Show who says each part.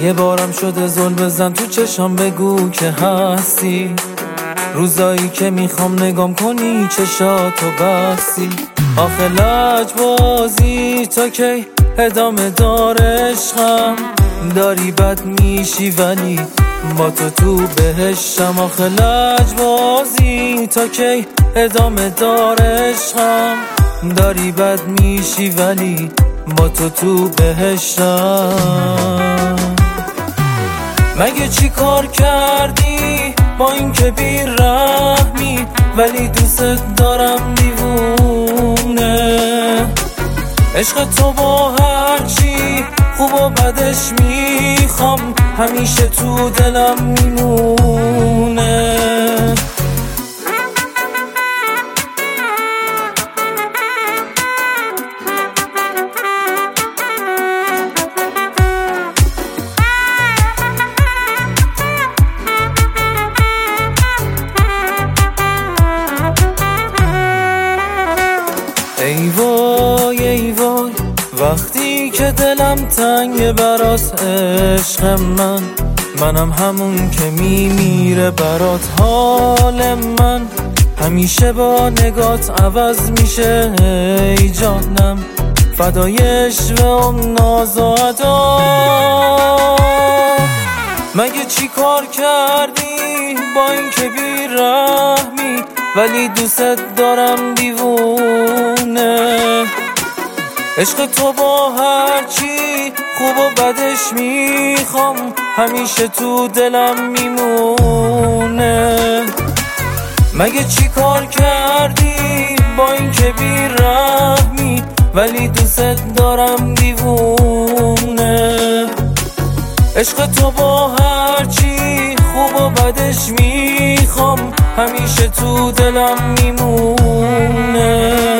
Speaker 1: یه بارم شده زل بزن تو چشام بگو که هستی، روزایی که میخوام نگام کنی چشاتو بستی. آخه لجبازی تا کی ادامه دار عشقم، داری بد میشی ولی با تو بهشتم. آخه لجبازی تا کی ادامه دار عشقم، داری بد میشی ولی با تو بهشتم. مگه چی کار کردی با این که بی رحمی، ولی دوست دارم دیوونه. عشق تو با هرچی خوب و بدش میخوام، همیشه تو دلم میمونه. ای وای ای وای وقتی که دلم تنگ برات عشق منم همون که میمیره برات. حال من همیشه با نگات عوض میشه ای جانم، فدای عشق ناز و ادا. مگه چی کار کردی با این که بی رحمی، ولی دوست دارم دیوونه. عشق تو با هرچی خوب و بدش میخوام، همیشه تو دلم میمونه. مگه چی کار کردی با این که بی رحمی، ولی دوست دارم دیوونه. عشق تو با هرچی خوب و بدش میخوام، همیشه تو دلم میمونه.